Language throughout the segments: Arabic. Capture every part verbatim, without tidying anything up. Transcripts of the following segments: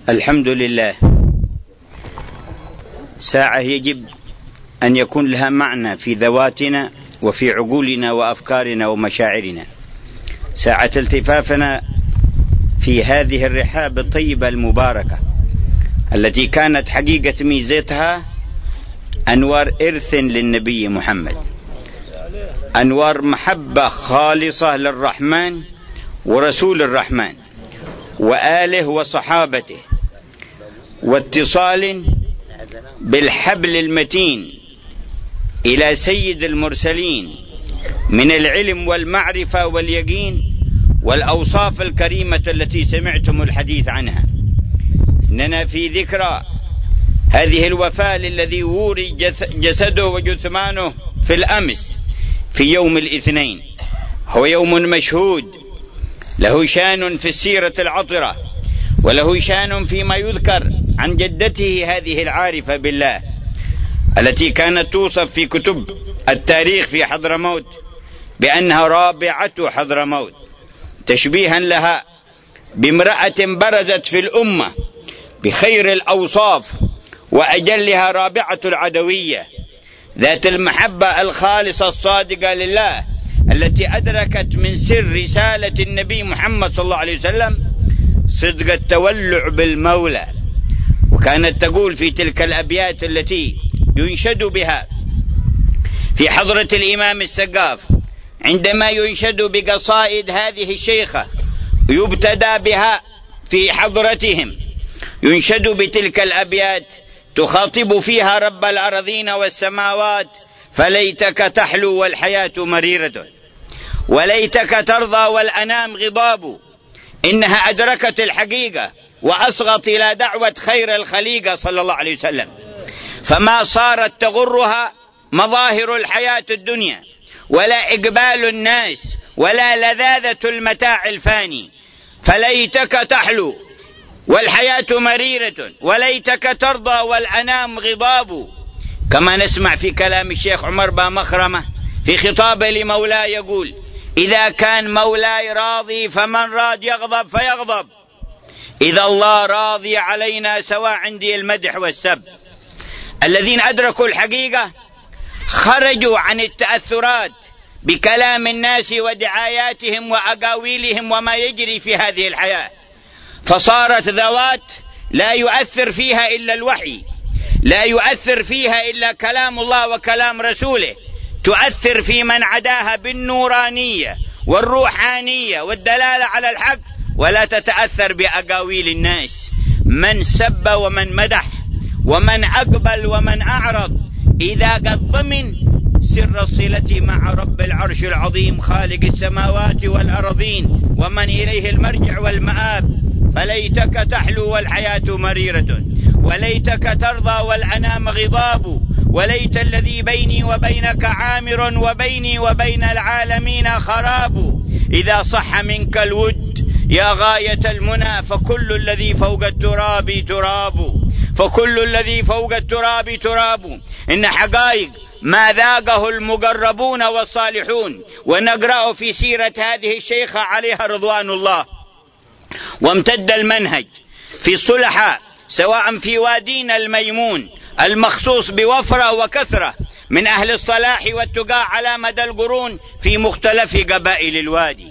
الحمد لله. ساعة يجب أن يكون لها معنى في ذواتنا وفي عقولنا وأفكارنا ومشاعرنا. ساعة التفافنا في هذه الرحاب الطيبة المباركة التي كانت حقيقة ميزتها أنوار إرث للنبي محمد، أنوار محبة خالصة للرحمن ورسول الرحمن وآله وصحابته، واتصال بالحبل المتين إلى سيد المرسلين من العلم والمعرفة واليقين والأوصاف الكريمة التي سمعتم الحديث عنها. إننا في ذكرى هذه الوفاة للذي وري جسده وجثمانه في الأمس في يوم الاثنين. هو يوم مشهود له شان في السيرة العطرة وله شان فيما يذكر عن جدته هذه العارفة بالله التي كانت توصف في كتب التاريخ في حضرموت بأنها رابعة حضرموت، تشبيها لها بامرأة برزت في الأمة بخير الأوصاف وأجلها رابعة العدوية ذات المحبة الخالصة الصادقة لله التي أدركت من سر رسالة النبي محمد صلى الله عليه وسلم صدق التولع بالمولى. وكانت تقول في تلك الأبيات التي ينشد بها في حضرة الإمام السقاف عندما ينشد بقصائد هذه الشيخة يبتدى بها في حضرتهم، ينشد بتلك الأبيات تخاطب فيها رب الأرضين والسماوات: فليتك تحلو والحياة مريرة، وليتك ترضى والأنام غضاب، إنها أدركت الحقيقة وأصغت إلى دعوة خير الخليقة صلى الله عليه وسلم، فما صارت تغرها مظاهر الحياة الدنيا ولا إقبال الناس ولا لذاذة المتاع الفاني. فليتك تحلو والحياة مريرة، وليتك ترضى والأنام غضاب. كما نسمع في كلام الشيخ عمر با مخرمة في خطابه لمولاي يقول: إذا كان مولاي راضي فمن راد يغضب فيغضب، إذا الله راضي علينا سواء عندي المدح والسب. الذين أدركوا الحقيقة خرجوا عن التأثرات بكلام الناس ودعاياتهم وأقاويلهم وما يجري في هذه الحياة، فصارت ذوات لا يؤثر فيها إلا الوحي، لا يؤثر فيها إلا كلام الله وكلام رسوله، تؤثر في من عداها بالنورانية والروحانية والدلالة على الحق، ولا تتأثر بأقاويل الناس. من سب ومن مدح ومن أقبل ومن أعرض إذا قد ضمن سر الصلة مع رب العرش العظيم خالق السماوات والأرضين ومن إليه المرجع والمآب. فليتك تحلو والحياة مريرة، وليتك ترضى والأنام غضاب، وليت الذي بيني وبينك عامر وبيني وبين العالمين خراب. إذا صح منك الود يا غاية المنى فكل الذي فوق التراب تراب، فكل الذي فوق التراب تراب. إن حقائق ما ذاقه المقربون والصالحون، ونقرأ في سيرة هذه الشيخة عليها رضوان الله. وامتد المنهج في الصلحاء سواء في وادينا الميمون المخصوص بوفرة وكثرة من أهل الصلاح والتقى على مدى القرون في مختلف قبائل الوادي،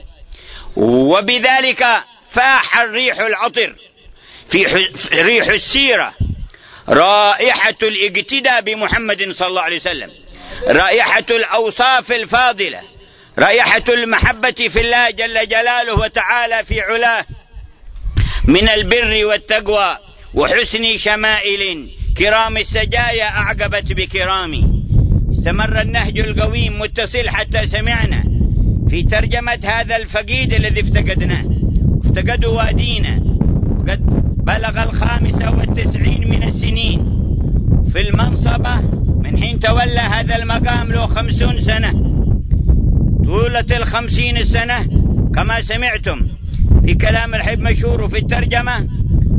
وبذلك فاح الريح العطر في ريح السيرة، رائحة الاقتداء بمحمد صلى الله عليه وسلم، رائحة الأوصاف الفاضلة، رائحة المحبة في الله جل جلاله وتعالى في علاه من البر والتقوى وحسن شمائل كرام السجايا أعقبت بكرامي. استمر النهج القويم متصل حتى سمعنا في ترجمة هذا الفقيد الذي افتقدناه، افتقدوا وادينا قد بلغ الخامسة والتسعين من السنين في المنصبة من حين تولى هذا المقام له خمسون سنة. طولة الخمسين السنة كما سمعتم في كلام الحب مشهور في الترجمة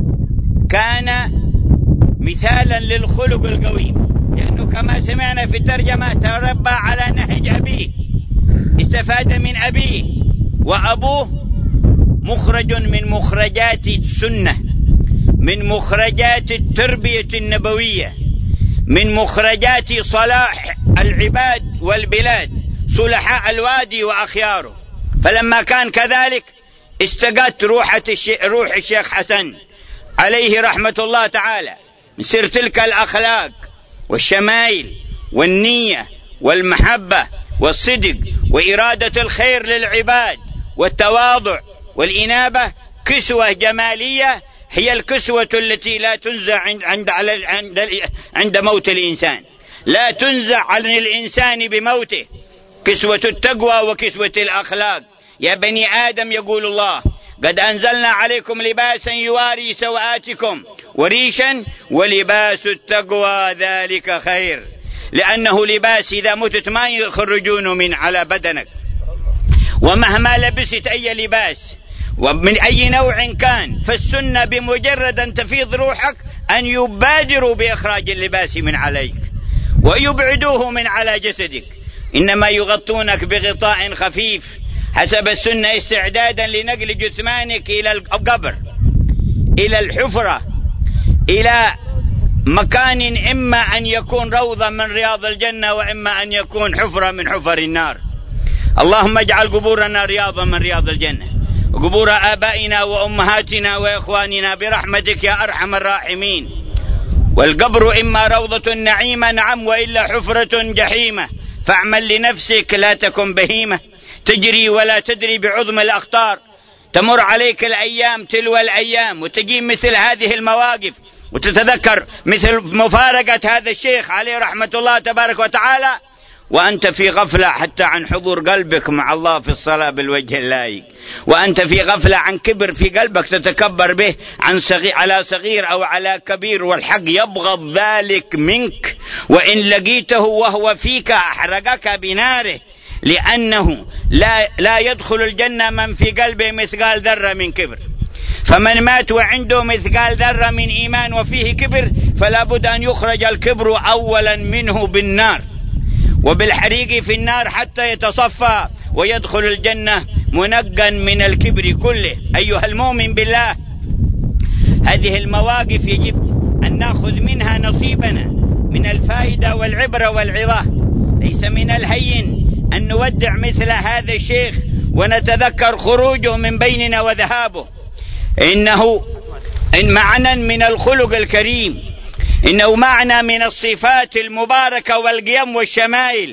كان مثالا للخلق القويم، لأنه كما سمعنا في الترجمة تربى على نهج أبيه، استفاد من أبيه، وأبوه مخرج من مخرجات السنة من مخرجات التربية النبوية، من مخرجات صلاح العباد والبلاد، صلحاء الوادي وأخياره. فلما كان كذلك استقت روح الشيخ حسن عليه رحمة الله تعالى من سر تلك الأخلاق والشمائل والنية والمحبة والصدق وإرادة الخير للعباد والتواضع والإنابة، كسوة جمالية هي الكسوة التي لا تنزع عند, عند, عند موت الإنسان، لا تنزع عن الإنسان بموته، كسوة التقوى وكسوة الأخلاق. يا بني آدم يقول الله: قد أنزلنا عليكم لباسا يواري سوآتكم وريشا ولباس التقوى ذلك خير. لأنه لباس إذا متت ما يخرجونه من على بدنك، ومهما لبست أي لباس ومن أي نوع كان، فالسنة بمجرد أن تفيض روحك أن يبادروا بإخراج اللباس من عليك ويبعدوه من على جسدك، إنما يغطونك بغطاء خفيف حسب السنة استعدادا لنقل جثمانك إلى القبر، إلى الحفرة، إلى مكان إما أن يكون روضة من رياض الجنة وإما أن يكون حفرة من حفر النار. اللهم اجعل قبورنا رياضا من رياض الجنة، وقبور آبائنا وأمهاتنا وإخواننا برحمتك يا أرحم الراحمين. والقبر إما روضة نعيمة نعم، وإلا حفرة جحيمة، فاعمل لنفسك لا تكن بهيمة تجري ولا تدري بعظم الأخطار. تمر عليك الأيام تلو الأيام وتجي مثل هذه المواقف وتتذكر مثل مفارقة هذا الشيخ عليه رحمة الله تبارك وتعالى وأنت في غفلة حتى عن حضور قلبك مع الله في الصلاة بالوجه اللائق، وأنت في غفلة عن كبر في قلبك تتكبر به عن صغير على صغير أو على كبير، والحق يبغض ذلك منك، وإن لقيته وهو فيك أحرقك بناره، لأنه لا, لا يدخل الجنة من في قلبه مثقال ذرة من كبر. فمن مات وعنده مثقال ذرة من إيمان وفيه كبر فلا بد أن يخرج الكبر أولا منه بالنار وبالحريق في النار حتى يتصفى ويدخل الجنة منقا من الكبر كله. أيها المؤمن بالله، هذه المواقف يجب أن نأخذ منها نصيبنا من الفائدة والعبرة والعظة. ليس من الهين أن نودع مثل هذا الشيخ ونتذكر خروجه من بيننا وذهابه، إنه إن معنى من الخلق الكريم، إنه معنى من الصفات المباركة والقيم والشمائل.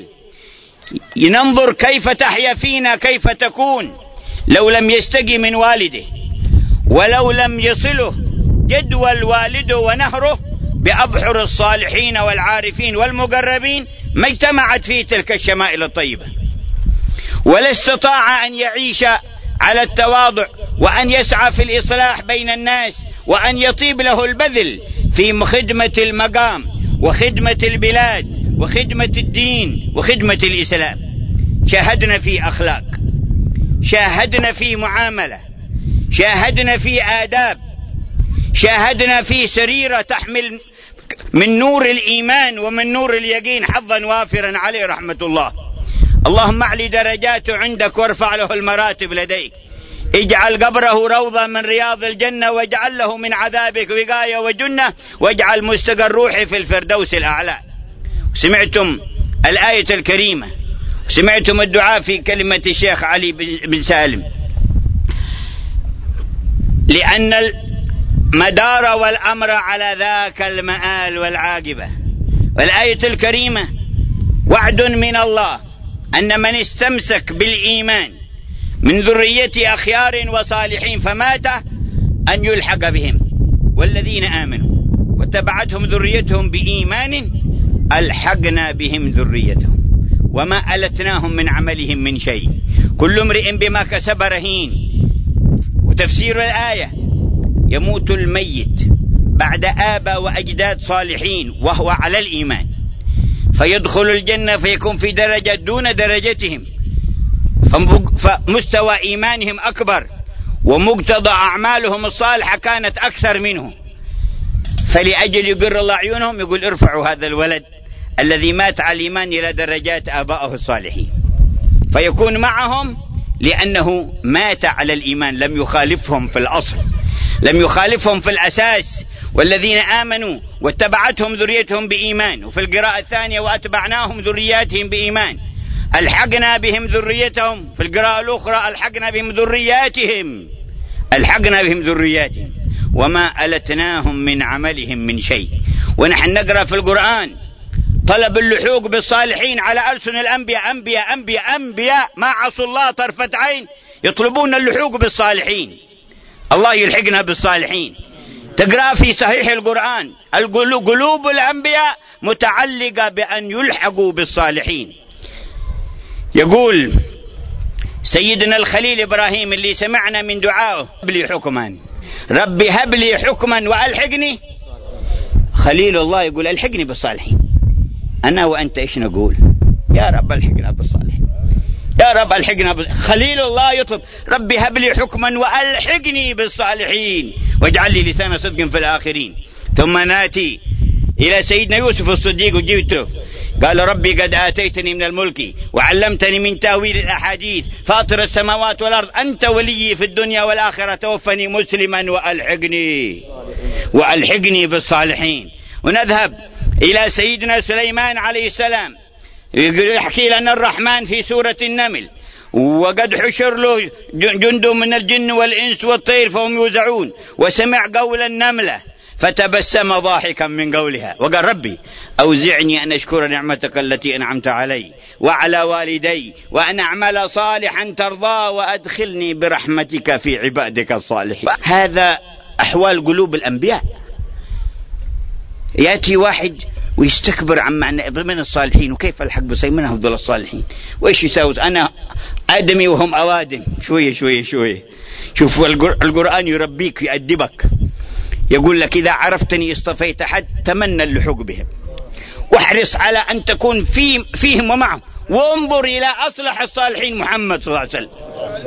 ننظر كيف تحيا فينا، كيف تكون لو لم يستقي من والده، ولو لم يصله جدول والده ونهره بأبحر الصالحين والعارفين والمقربين، ما اجتمعت فيه تلك الشمائل الطيبة، ولا استطاع أن يعيش على التواضع وأن يسعى في الإصلاح بين الناس وأن يطيب له البذل في خدمة المقام وخدمة البلاد وخدمة الدين وخدمة الإسلام. شاهدنا في أخلاق، شاهدنا في معاملة، شاهدنا في آداب، شاهدنا في سريرة تحمل من نور الإيمان ومن نور اليقين حظا وافرا عليه رحمة الله. اللهم اعلي درجاته عندك وارفع له المراتب لديك، اجعل قبره روضة من رياض الجنة، واجعل له من عذابك وقاية وجنة، واجعل مستقر روحي في الفردوس الأعلى. سمعتم الآية الكريمة، سمعتم الدعاء في كلمة الشيخ علي بن سالم، لأن المدار والأمر على ذاك المآل والعاقبة. والآية الكريمة وعد من الله أن من استمسك بالإيمان من ذرية أخيار وصالحين فمات أن يلحق بهم، والذين آمنوا واتبعتهم ذريتهم بإيمان ألحقنا بهم ذريتهم وما ألتناهم من عملهم من شيء كل امرئ بما كسب رهين. وتفسير الآية: يموت الميت بعد آباء وأجداد صالحين وهو على الإيمان، فيدخل الجنة فيكون في درجة دون درجتهم، فمستوى إيمانهم أكبر ومقتضى أعمالهم الصالحة كانت أكثر منه، فلأجل يقر الله عيونهم يقول ارفعوا هذا الولد الذي مات على الإيمان إلى درجات آبائه الصالحين، فيكون معهم لأنه مات على الإيمان لم يخالفهم في الأصل. لم يخالفهم في الأساس، والذين آمنوا واتبعتهم ذريتهم بإيمان. وفي القراءة الثانية وأتبعناهم ذرياتهم بإيمان، ألحقنا بهم ذريتهم. في القراءة الأخرى ألحقنا بهم ذرياتهم، ألحقنا بهم ذرياتهم وما ألتناهم من عملهم من شيء. ونحن نقرأ في القرآن طلب اللحوق بالصالحين على ألسن الأنبياء، أنبياء أنبياء أنبياء ما عصوا الله طرفة عين يطلبون اللحوق بالصالحين. الله يلحقنا بالصالحين. تقرأ في صحيح القرآن قلوب الأنبياء متعلقة بأن يلحقوا بالصالحين. يقول سيدنا الخليل إبراهيم اللي سمعنا من دعائه هب لي حكما، ربي هب لي حكما وألحقني. خليل الله يقول ألحقني بالصالحين. أنا وأنت إيش نقول؟ يا رب ألحقنا بالصالحين، يا رب ألحقنا بال... خليل الله يطلب ربي هب لي حكما وألحقني بالصالحين واجعل لي لسان صدق في الآخرين. ثم ناتي إلى سيدنا يوسف الصديق وجبته قال ربي قد آتيتني من الملك وعلمتني من تاويل الأحاديث فاطر السماوات والأرض أنت ولي في الدنيا والآخرة توفني مسلما وألحقني وألحقني بالصالحين. ونذهب إلى سيدنا سليمان عليه السلام يحكي لنا الرحمن في سورة النمل وقد حشر له جند من الجن والإنس والطير فهم يوزعون وسمع قول النملة فتبسم ضاحكا من قولها وقال ربي أوزعني أن أشكر نعمتك التي أنعمت علي وعلى والدي وأن أعمل صالحا ترضى وأدخلني برحمتك في عبادك الصالحين. هذا أحوال قلوب الأنبياء. يأتي واحد ويستكبر عن معنى من الصالحين وكيف الحق بصيمنهم ذول الصالحين وإيش يساوي أنا آدمي وهم أوادم. شوية شوية شوية. شوف القرآن يربيك يأدبك، يقول لك إذا عرفتني اصطفيت حد تمنى اللحوق بهم واحرص على أن تكون في فيهم ومعهم وانظر إلى أصلح الصالحين محمد صلى الله عليه وسلم.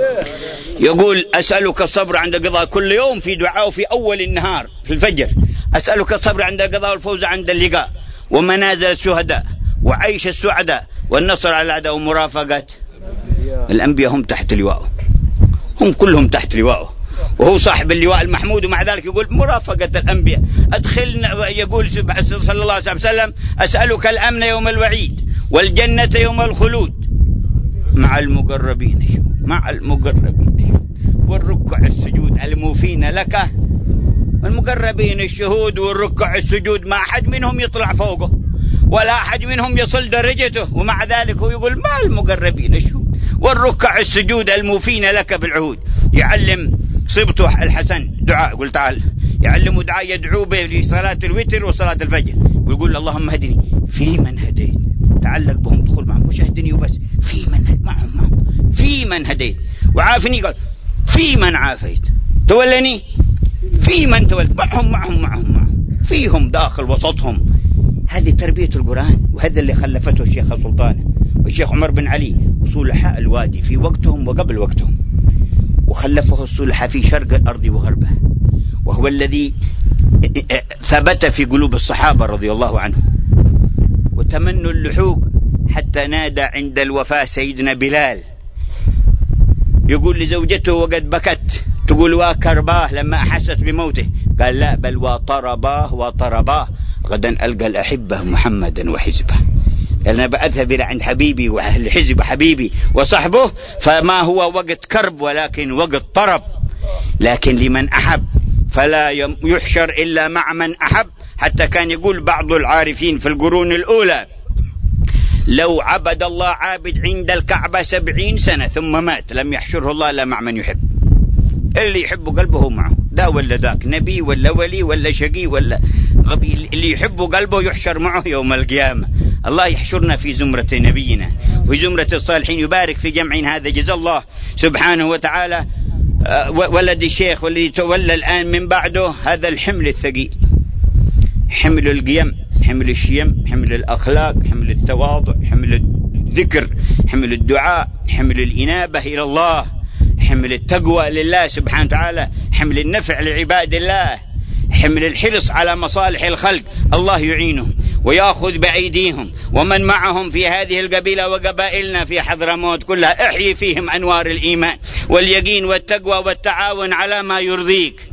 يقول أسألك الصبر عند قضاء كل يوم في دعاء في أول النهار في الفجر، أسألك الصبر عند القضاء والفوز عند اللقاء ومنازل الشهداء وعيش السعداء والنصر على الأعداء ومرافقة الأنبياء. هم تحت لواءه، هم كلهم تحت لواءه وهو صاحب اللواء المحمود، ومع ذلك يقول مرافقة الأنبياء أدخلنا. يقول صلى الله عليه وسلم أسألك الأمن يوم الوعيد والجنة يوم الخلود مع المقربين مع المقربين والركع السجود الموفين لك. والمقربين الشهود والركع السجود ما أحد منهم يطلع فوقه ولا أحد منهم يصل درجته، ومع ذلك هو يقول مع المقربين الشهود والركع السجود الموفين لك بالعهود. يعلم صبته الحسن دعاء، قل تعال يعلم دعاء يدعو به لصلاة الوتر وصلاة الفجر ويقول اللهم هدني في من هديت. تعلق بهم دخول معهم، مش اهدني وبس، في من هد معهم معهم في من هديت، وعافني قال في من عافيت، تولني في من تولت، معهم معهم معهم معهم فيهم داخل وسطهم. هذه تربية القرآن، وهذا اللي خلفته الشيخ سلطان والشيخ عمر بن علي وصلحاء الوادي في وقتهم وقبل وقتهم، وخلفه الصلحاء في شرق الأرض وغربه، وهو الذي ثبت في قلوب الصحابة رضي الله عنهم وتمنوا اللحوق حتى نادى عند الوفاة سيدنا بلال يقول لزوجته وقد بكت تقول وكرباه لما أحست بموته، قال لا بل وطرباه وطرباه غدا ألقى الأحبة محمدا وحزبه. أنا بأذهب إلى عند حبيبي والحزب حبيبي وصحبه، فما هو وقت كرب ولكن وقت طرب. لكن لمن أحب فلا يحشر إلا مع من أحب. حتى كان يقول بعض العارفين في القرون الأولى لو عبد الله عابد عند الكعبة سبعين سنة ثم مات لم يحشره الله إلا مع من يحب. اللي يحب قلبه معه، دا ولا ذاك، نبي ولا ولي ولا شقي ولا غبي، اللي يحب قلبه يحشر معه يوم القيامة. الله يحشرنا في زمرة نبينا وفي زمرة الصالحين، يبارك في جمع هذا. جزا الله سبحانه وتعالى ولد الشيخ والذي تولى الآن من بعده هذا الحمل الثقيل، حمل القيم، حمل الشيم، حمل الأخلاق، حمل التواضع، حمل الذكر، حمل الدعاء، حمل الإنابة إلى الله، حمل التقوى لله سبحانه وتعالى، حمل النفع لعباد الله، حمل الحرص على مصالح الخلق. الله يعينهم ويأخذ بأيديهم ومن معهم في هذه القبيلة وقبائلنا في حضرموت كلها، احيي فيهم أنوار الإيمان واليقين والتقوى والتعاون على ما يرضيك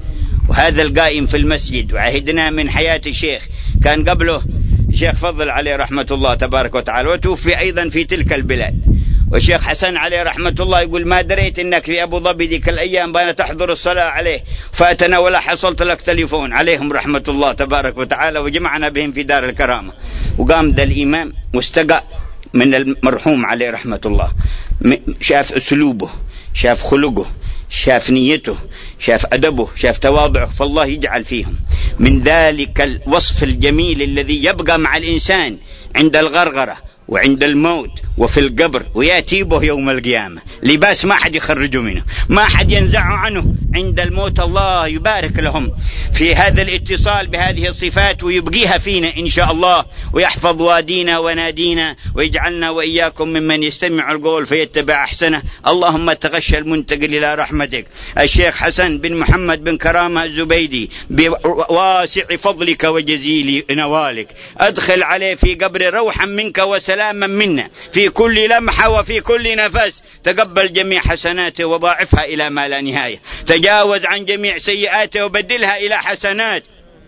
وهذا القائم في المسجد، وعهدنا من حياة الشيخ، كان قبله الشيخ فضل عليه رحمة الله تبارك وتعالى، وتوفي أيضا في تلك البلاد. والشيخ حسن عليه رحمة الله يقول ما دريت إنك في أبو ظبي ذيك الأيام بأنا تحضر الصلاة عليه، فاتنا ولا حصلت لك تليفون. عليهم رحمة الله تبارك وتعالى، وجمعنا بهم في دار الكرامة. وقام ذا الإمام واستقى من المرحوم عليه رحمة الله، شاف أسلوبه، شاف خلقه، شاف نيته، شاف أدبه، شاف تواضعه، فالله يجعل فيهم من ذلك الوصف الجميل الذي يبقى مع الإنسان عند الغرغرة وعند الموت وفي القبر، ويأتي به يوم القيامة لباس ما حد يخرجه منه، ما حد ينزعه عنه عند الموت. الله يبارك لهم في هذا الاتصال بهذه الصفات، ويبقيها فينا إن شاء الله، ويحفظ وادينا ونادينا، ويجعلنا وإياكم ممن يستمع القول فيتبع أحسنه. اللهم تغشى المنتقل إلى رحمتك الشيخ حسن بن محمد بن كرامة الزبيدي بواسع فضلك وجزيل نوالك، أدخل عليه في قبر روحا منك وسلاما منا في كل لمحة وفي كل نفس. تقبل جميع حسناته وضاعفها إلى ما لا نهاية، تجاوز عن جميع سيئاته وبدلها إلى حسنات.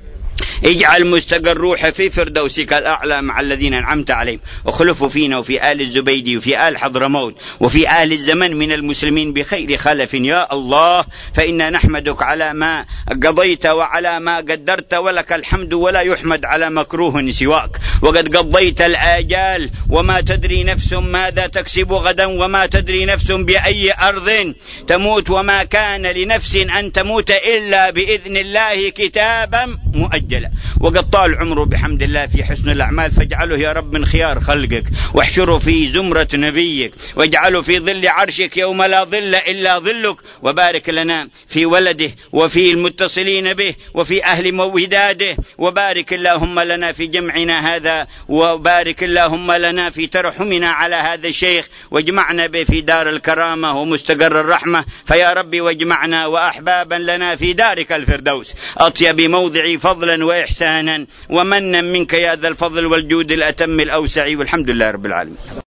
اجعل مستقر روحه في فردوسك الأعلى مع الذين أنعمت عليهم، وخلفوا فينا وفي آل الزبيدي وفي آل حضرموت وفي آل الزمن من المسلمين بخير خلف يا الله. فإنا نحمدك على ما قضيت وعلى ما قدرت، ولك الحمد ولا يحمد على مكروه سواك. وقد قضيت الآجال، وما تدري نفس ماذا تكسب غدا، وما تدري نفس بأي أرض تموت، وما كان لنفس أن تموت إلا بإذن الله كتابا مؤجلا. وقد طال عمره بحمد الله في حسن الأعمال، فاجعله يا رب من خيار خلقك، واحشره في زمرة نبيك، واجعله في ظل عرشك يوم لا ظل إلا ظلك. وبارك لنا في ولده وفي المتصلين به وفي أهل موهداده، وبارك اللهم لنا في جمعنا هذا، وبارك اللهم لنا في ترحمنا على هذا الشيخ، واجمعنا به في دار الكرامة ومستقر الرحمة. فيا ربي واجمعنا وأحبابا لنا في دارك الفردوس، أطيب موضع فضلا وإحسانا ومنا منك يا ذا الفضل والجود الأتم الأوسع، والحمد لله رب العالمين.